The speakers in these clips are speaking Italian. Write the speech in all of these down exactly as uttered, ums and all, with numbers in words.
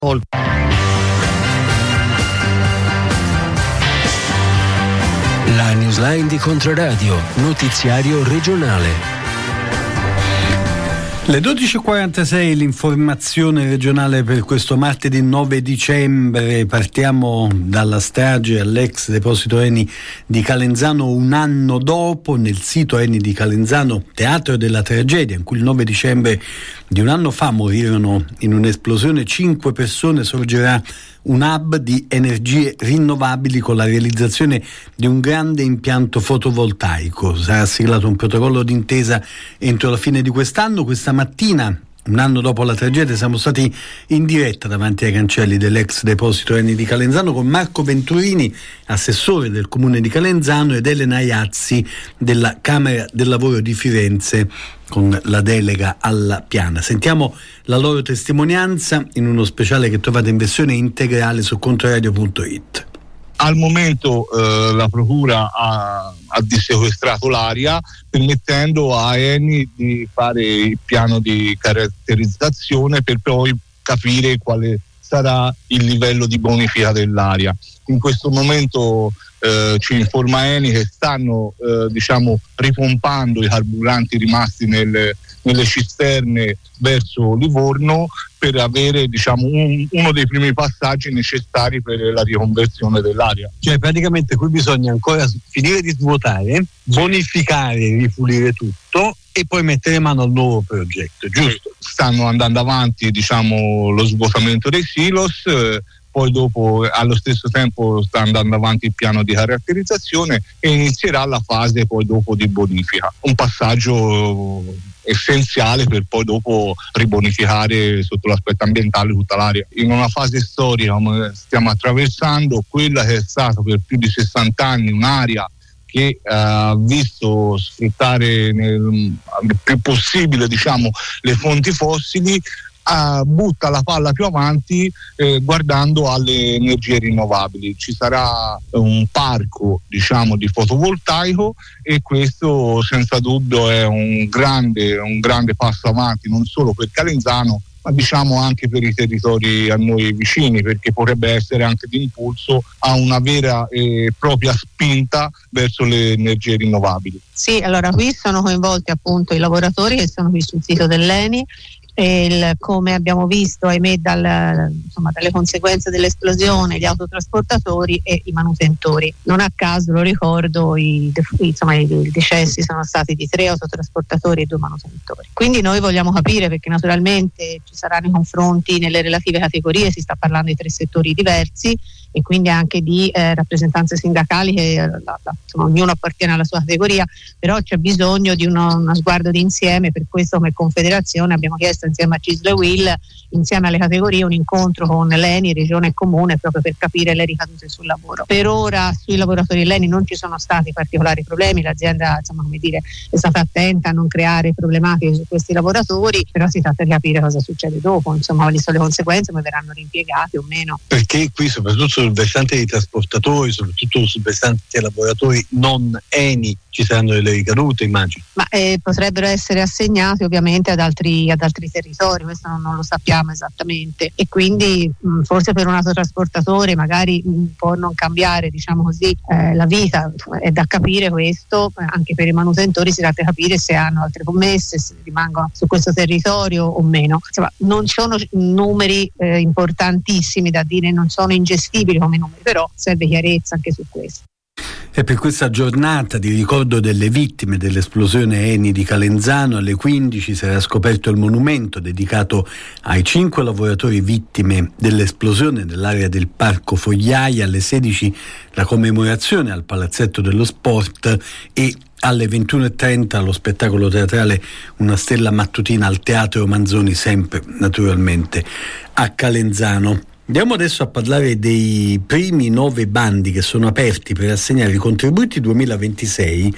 La newsline di Controradio, notiziario regionale. Le dodici e quarantasei, l'informazione regionale per questo martedì nove dicembre. Partiamo dalla strage all'ex deposito Eni di Calenzano un anno dopo. Nel sito Eni di Calenzano, teatro della tragedia, in cui il nove dicembre di un anno fa morirono in un'esplosione cinque persone, sorgerà un hub di energie rinnovabili con la realizzazione di un grande impianto fotovoltaico. Sarà siglato un protocollo d'intesa entro la fine di quest'anno. Questa mattina, un anno dopo la tragedia, siamo stati in diretta davanti ai cancelli dell'ex deposito Eni di Calenzano con Marco Venturini, assessore del comune di Calenzano, ed Elena Iazzi della Camera del Lavoro di Firenze con la delega alla piana. Sentiamo la loro testimonianza in uno speciale che trovate in versione integrale su controradio punto it. Al momento eh, la Procura ha, ha dissequestrato l'area, permettendo a Eni di fare il piano di caratterizzazione per poi capire quale sarà il livello di bonifica dell'area. In questo momento eh, ci informa Eni che stanno eh, diciamo ripompando i carburanti rimasti nelle, nelle cisterne verso Livorno per avere diciamo un, uno dei primi passaggi necessari per la riconversione dell'area. Cioè praticamente qui bisogna ancora finire di svuotare, bonificare, ripulire tutto e poi mettere mano al nuovo progetto, giusto? Stanno andando avanti diciamo lo svuotamento dei silos, eh, poi dopo allo stesso tempo sta andando avanti il piano di caratterizzazione e inizierà la fase poi dopo di bonifica, un passaggio essenziale per poi dopo ribonificare sotto l'aspetto ambientale tutta l'area. In una fase storica come stiamo attraversando, quella che è stata per più di sessanta anni un'area che ha uh, visto sfruttare nel, il più possibile diciamo le fonti fossili, Uh, butta la palla più avanti eh, guardando alle energie rinnovabili. Ci sarà un parco diciamo di fotovoltaico e questo senza dubbio è un grande, un grande passo avanti non solo per Calenzano ma diciamo anche per i territori a noi vicini, perché potrebbe essere anche di impulso a una vera e propria spinta verso le energie rinnovabili. Sì, allora qui sono coinvolti appunto i lavoratori che sono qui sul sito dell'Eni. E il, come abbiamo visto ahimè dal, insomma, dalle conseguenze dell'esplosione, gli autotrasportatori e i manutentori. Non a caso, lo ricordo, i, insomma, i decessi sono stati di tre autotrasportatori e due manutentori. Quindi noi vogliamo capire, perché naturalmente ci saranno i confronti nelle relative categorie, si sta parlando di tre settori diversi e quindi anche di eh, rappresentanze sindacali che la, la, insomma, ognuno appartiene alla sua categoria, però c'è bisogno di uno, uno sguardo d'insieme. Per questo come Confederazione abbiamo chiesto insieme a C I S L e U I L, insieme alle categorie, un incontro con l'Eni, Regione e Comune proprio per capire le ricadute sul lavoro. Per ora sui lavoratori dell'Eni non ci sono stati particolari problemi, l'azienda insomma come dire è stata attenta a non creare problematiche su questi lavoratori, però si tratta di capire cosa succede dopo, insomma quali sono le conseguenze, come verranno riimpiegati o meno. Perché qui soprattutto sul versante dei trasportatori, soprattutto sul versante dei lavoratori non Eni, ci saranno delle ricadute, immagino. Ma eh, potrebbero essere assegnati ovviamente ad altri, ad altri territori, questo non, non lo sappiamo esattamente, e quindi mh, forse per un autotrasportatore magari mh, può non cambiare diciamo così eh, la vita, è da capire questo. Anche per i manutentori si tratta di capire se hanno altre commesse, se rimangono su questo territorio o meno. Insomma, non sono numeri eh, importantissimi da dire, non sono ingestibili come numeri, però serve chiarezza anche su questo. E per questa giornata di ricordo delle vittime dell'esplosione Eni di Calenzano alle quindici sarà scoperto il monumento dedicato ai cinque lavoratori vittime dell'esplosione nell'area del Parco Fogliai. Alle sedici la commemorazione al Palazzetto dello Sport e alle ventuno e trenta lo spettacolo teatrale Una stella mattutina al Teatro Manzoni, sempre naturalmente a Calenzano. Andiamo adesso a parlare dei primi nove bandi che sono aperti per assegnare i contributi duemilaventisei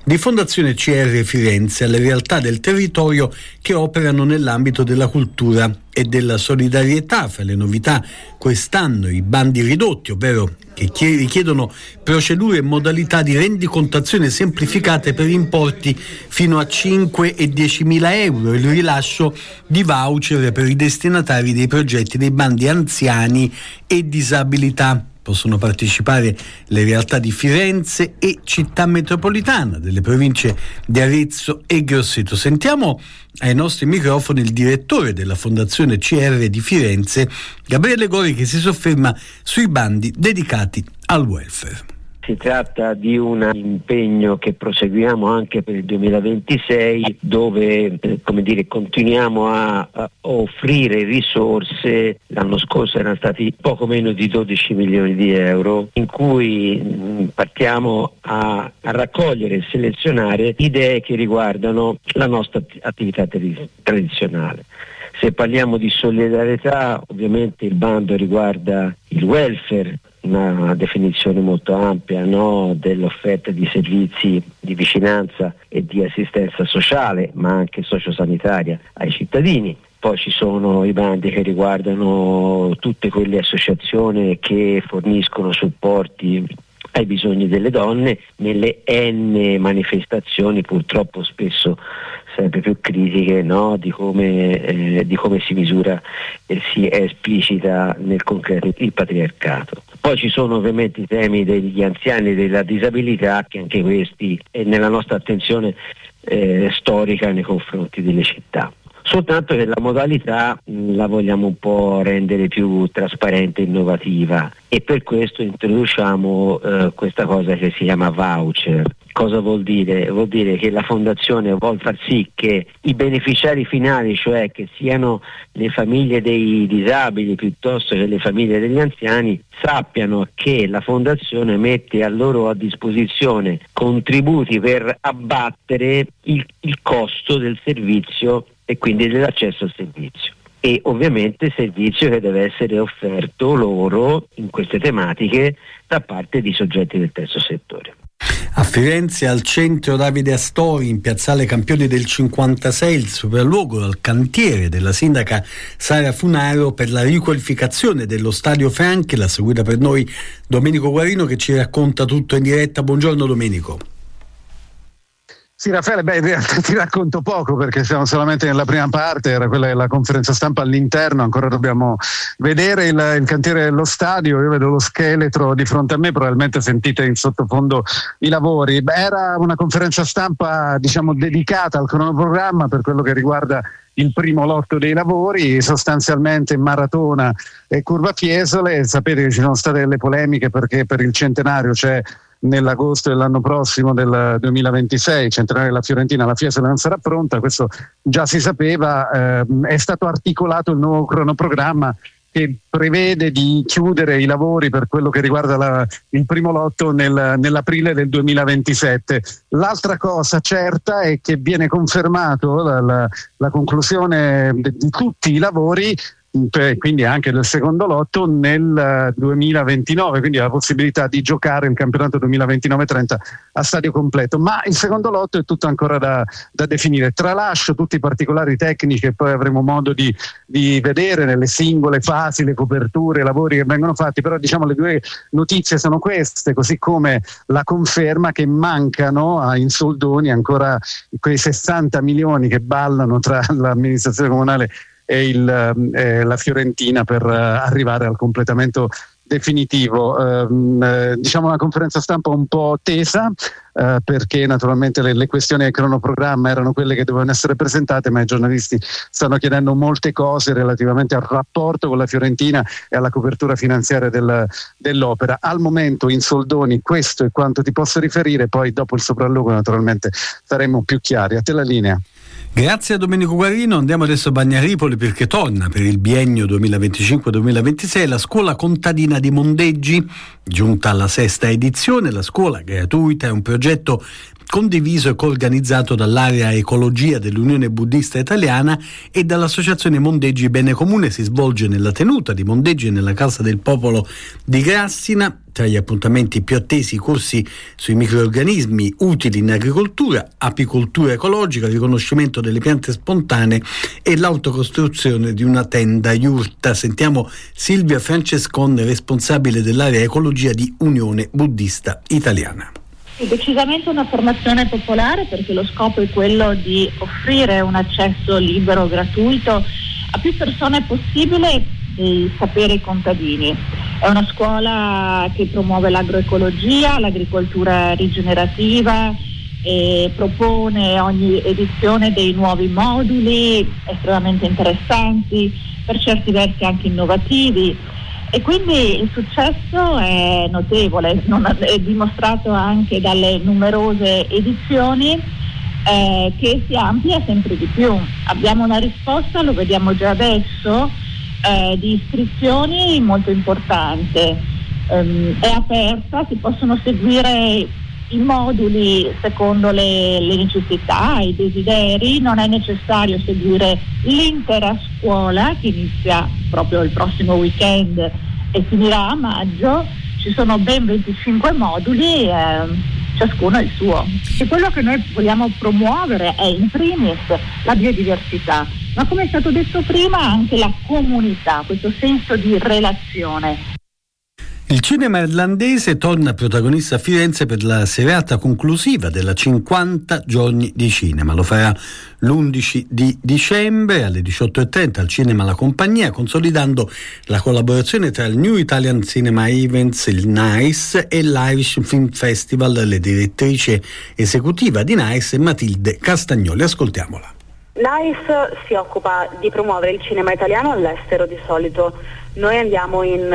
di Fondazione C R Firenze alle realtà del territorio che operano nell'ambito della cultura e della solidarietà. Fra le novità quest'anno i bandi ridotti, ovvero che richiedono procedure e modalità di rendicontazione semplificate per importi fino a cinque e diecimila euro e il rilascio di voucher per i destinatari dei progetti dei bandi anziani e disabilità. Possono partecipare le realtà di Firenze e Città Metropolitana, delle province di Arezzo e Grosseto. Sentiamo ai nostri microfoni il direttore della Fondazione C R di Firenze, Gabriele Gori, che si sofferma sui bandi dedicati al welfare. Si tratta di un impegno che proseguiamo anche per il duemilaventisei, dove eh, come dire, continuiamo a, a offrire risorse. L'anno scorso erano stati poco meno di dodici milioni di euro, in cui mh, partiamo a, a raccogliere e selezionare idee che riguardano la nostra attività ter- tradizionale. Se parliamo di solidarietà, ovviamente il bando riguarda il welfare, una definizione molto ampia, no, dell'offerta di servizi di vicinanza e di assistenza sociale, ma anche sociosanitaria ai cittadini. Poi ci sono i bandi che riguardano tutte quelle associazioni che forniscono supporti ai bisogni delle donne nelle N manifestazioni, purtroppo spesso sempre più critiche, no, di come eh, di come si misura e si esplicita nel concreto il patriarcato. Poi ci sono ovviamente i temi degli anziani e della disabilità, che anche questi è nella nostra attenzione eh, storica nei confronti delle città. Soltanto che la modalità mh, la vogliamo un po' rendere più trasparente e innovativa, e per questo introduciamo eh, questa cosa che si chiama voucher. Cosa vuol dire? Vuol dire che la Fondazione vuol far sì che i beneficiari finali, cioè che siano le famiglie dei disabili piuttosto che le famiglie degli anziani, sappiano che la Fondazione mette a loro a disposizione contributi per abbattere il, il costo del servizio e quindi dell'accesso al servizio. E ovviamente servizio che deve essere offerto loro in queste tematiche da parte di soggetti del terzo settore. A Firenze, al centro Davide Astori, in piazzale Campioni del cinquantasei, il sopralluogo al cantiere della sindaca Sara Funaro per la riqualificazione dello Stadio Franchi. La seguita per noi Domenico Guarino, che ci racconta tutto in diretta. Buongiorno Domenico. Sì, Raffaele, beh, in realtà ti racconto poco perché siamo solamente nella prima parte, era quella della conferenza stampa all'interno, ancora dobbiamo vedere il, il cantiere dello stadio. Io vedo lo scheletro di fronte a me, probabilmente sentite in sottofondo i lavori. Beh, era una conferenza stampa, diciamo, dedicata al cronoprogramma per quello che riguarda il primo lotto dei lavori, sostanzialmente Maratona e Curva Fiesole. Sapete che ci sono state delle polemiche perché per il centenario c'è nell'agosto dell'anno prossimo del duemilaventisei, centenario della Fiorentina, la Fiesole non sarà pronta, questo già si sapeva. Eh, è stato articolato il nuovo cronoprogramma che prevede di chiudere i lavori per quello che riguarda la, il primo lotto nel, nell'aprile del duemilaventisette. L'altra cosa certa è che viene confermato la, la, la conclusione di, di tutti i lavori, quindi anche del secondo lotto, nel duemilaventinove, quindi la possibilità di giocare il campionato duemilaventinove trenta a stadio completo. Ma il secondo lotto è tutto ancora da, da definire. Tralascio tutti i particolari tecnici che poi avremo modo di, di vedere nelle singole fasi, le coperture, i lavori che vengono fatti, però diciamo le due notizie sono queste, così come la conferma che mancano in soldoni ancora quei sessanta milioni che ballano tra l'amministrazione comunale e il, eh, la Fiorentina per uh, arrivare al completamento definitivo. Uh, uh, diciamo una conferenza stampa un po' tesa, uh, perché naturalmente le, le questioni del cronoprogramma erano quelle che dovevano essere presentate, ma i giornalisti stanno chiedendo molte cose relativamente al rapporto con la Fiorentina e alla copertura finanziaria del, dell'opera. Al momento in soldoni questo è quanto ti posso riferire, poi dopo il sopralluogo naturalmente saremo più chiari. A te la linea. Grazie a Domenico Guarino. Andiamo adesso a Bagnaripoli perché torna per il biennio duemilaventicinque duemilaventisei la scuola contadina di Mondeggi, giunta alla sesta edizione. La scuola gratuita è un progetto condiviso e coorganizzato dall'area Ecologia dell'Unione Buddista Italiana e dall'Associazione Mondeggi Bene Comune. Si svolge nella tenuta di Mondeggi nella Casa del Popolo di Grassina. Tra gli appuntamenti più attesi, corsi sui microrganismi utili in agricoltura, apicoltura ecologica, riconoscimento delle piante spontanee e l'autocostruzione di una tenda yurta. Sentiamo Silvia Francescon, responsabile dell'area Ecologia di Unione Buddista Italiana. Sì, decisamente una formazione popolare, perché lo scopo è quello di offrire un accesso libero, gratuito a più persone possibile dei saperi contadini. È una scuola che promuove l'agroecologia, l'agricoltura rigenerativa e propone ogni edizione dei nuovi moduli estremamente interessanti, per certi versi anche innovativi, e quindi il successo è notevole, non è dimostrato anche dalle numerose edizioni eh, che si amplia sempre di più. Abbiamo una risposta, lo vediamo già adesso, Eh, di iscrizioni molto importante, um, è aperta, si possono seguire i moduli secondo le, le necessità, i desideri, non è necessario seguire l'intera scuola che inizia proprio il prossimo weekend e finirà a maggio. Ci sono ben venticinque moduli, eh, ciascuno il suo. E quello che noi vogliamo promuovere è in primis la biodiversità, ma come è stato detto prima anche la comunità, questo senso di relazione. Il cinema irlandese torna protagonista a Firenze per la serata conclusiva della cinquanta giorni di cinema. Lo farà l'undici di dicembre alle diciotto e trenta al Cinema La Compagnia, consolidando la collaborazione tra il New Italian Cinema Events, il NICE, e l'Irish Film Festival. Le direttrice esecutiva di NICE è Matilde Castagnoli. Ascoltiamola. NICE si occupa di promuovere il cinema italiano all'estero di solito. Noi andiamo in,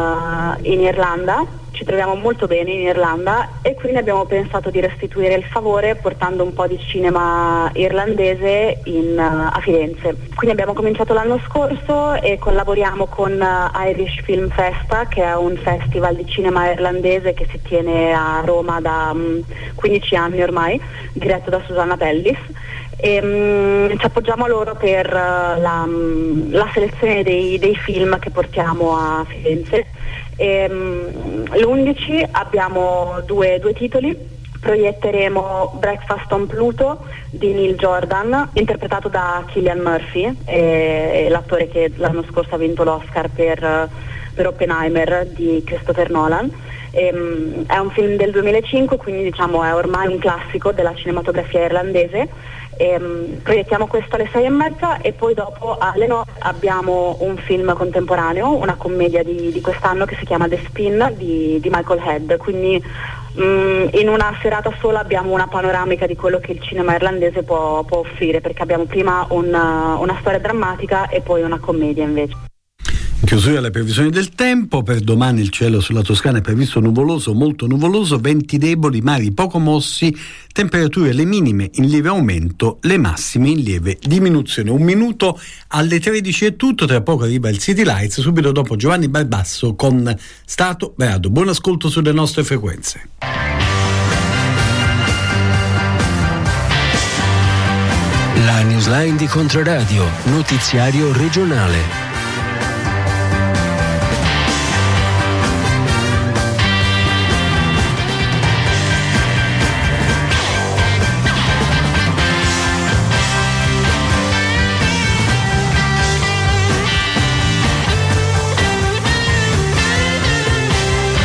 uh, in Irlanda, ci troviamo molto bene in Irlanda e quindi abbiamo pensato di restituire il favore portando un po' di cinema irlandese in, uh, a Firenze. Quindi abbiamo cominciato l'anno scorso e collaboriamo con uh, Irish Film Festa, che è un festival di cinema irlandese che si tiene a Roma da um, quindici anni ormai, diretto da Susanna Pellis. E, um, ci appoggiamo a loro per uh, la, um, la selezione dei, dei film che portiamo a Firenze. E, um, l'undici abbiamo due, due titoli. Proietteremo Breakfast on Pluto di Neil Jordan, interpretato da Cillian Murphy, e, l'attore che l'anno scorso ha vinto l'Oscar per, per Oppenheimer di Christopher Nolan. E, um, è un film del duemilacinque, quindi diciamo è ormai un classico della cinematografia irlandese. E, um, proiettiamo questo alle sei e mezza e poi dopo alle nove abbiamo un film contemporaneo, una commedia di, di quest'anno che si chiama The Spin di, di Michael Head, quindi um, in una serata sola abbiamo una panoramica di quello che il cinema irlandese può, può offrire, perché abbiamo prima una, una storia drammatica e poi una commedia invece. In chiusura le previsioni del tempo. Per domani il cielo sulla Toscana è previsto nuvoloso, molto nuvoloso, venti deboli, mari poco mossi, temperature le minime in lieve aumento, le massime in lieve diminuzione. Un minuto alle tredici è tutto, tra poco arriva il City Lights, subito dopo Giovanni Barbasso con Stato Brado. Buon ascolto sulle nostre frequenze. La newsline di Controradio, notiziario regionale.